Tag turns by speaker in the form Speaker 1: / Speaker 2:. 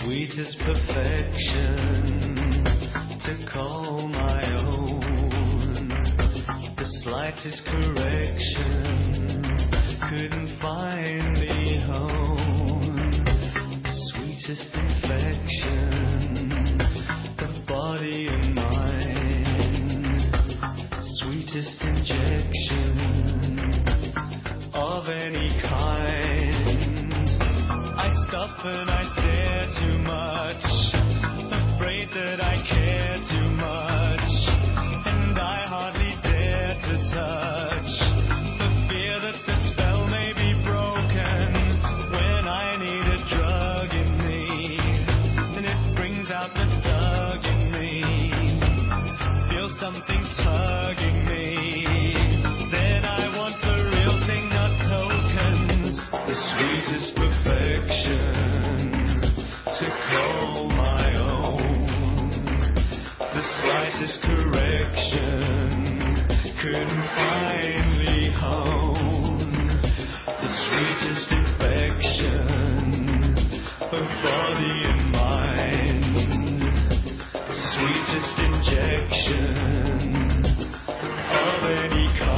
Speaker 1: Sweetest perfection to call my own. The slightest correction couldn't find the home. The sweetest infection, the body and mind. Sweetest injection of any kind. I stop and I stare too much, afraid that I care too much, and I hardly dare to touch, for fear that the spell may be broken when I need a drug in me, and it brings out the thug in me, feel something tugging me, then I want the real thing, not tokens, the sweetest perfection to call my own. The slightest correction couldn't find the home. The sweetest infection of body and mind. Sweetest injection of any kind.